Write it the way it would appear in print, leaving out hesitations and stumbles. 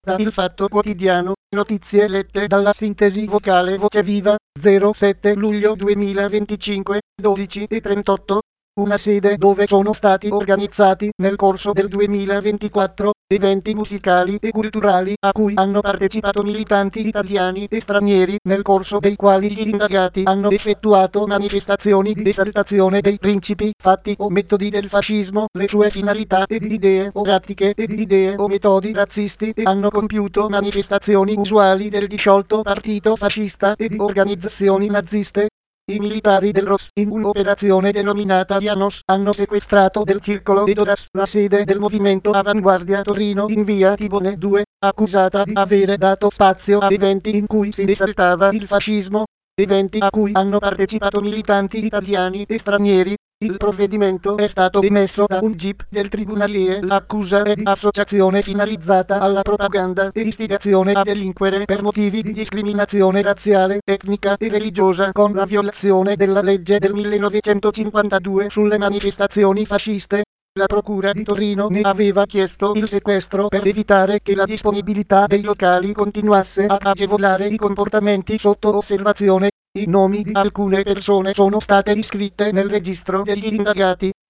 Da Il Fatto Quotidiano, notizie lette dalla sintesi vocale Voce Viva, 07 luglio 2025, 12:38. Una sede dove sono stati organizzati, nel corso del 2024, eventi musicali e culturali a cui hanno partecipato militanti italiani e stranieri, nel corso dei quali gli indagati hanno effettuato manifestazioni di esaltazione dei principi, fatti o metodi del fascismo, le sue finalità ed idee o rattiche ed idee o metodi razzisti, e hanno compiuto manifestazioni usuali del disciolto partito fascista e di organizzazioni naziste. I militari del ROS, in un'operazione denominata Janos, hanno sequestrato del circolo Edoras, la sede del movimento Avanguardia Torino in via Tibone 2, accusata di avere dato spazio a eventi in cui si esaltava il fascismo, eventi a cui hanno partecipato militanti italiani e stranieri. Il provvedimento è stato emesso da un GIP del Tribunale. L'accusa è di associazione finalizzata alla propaganda e istigazione a delinquere per motivi di discriminazione razziale, etnica e religiosa, con la violazione della legge del 1952 sulle manifestazioni fasciste. La Procura di Torino ne aveva chiesto il sequestro per evitare che la disponibilità dei locali continuasse a agevolare i comportamenti sotto osservazione. I nomi di alcune persone sono state iscritte nel registro degli indagati.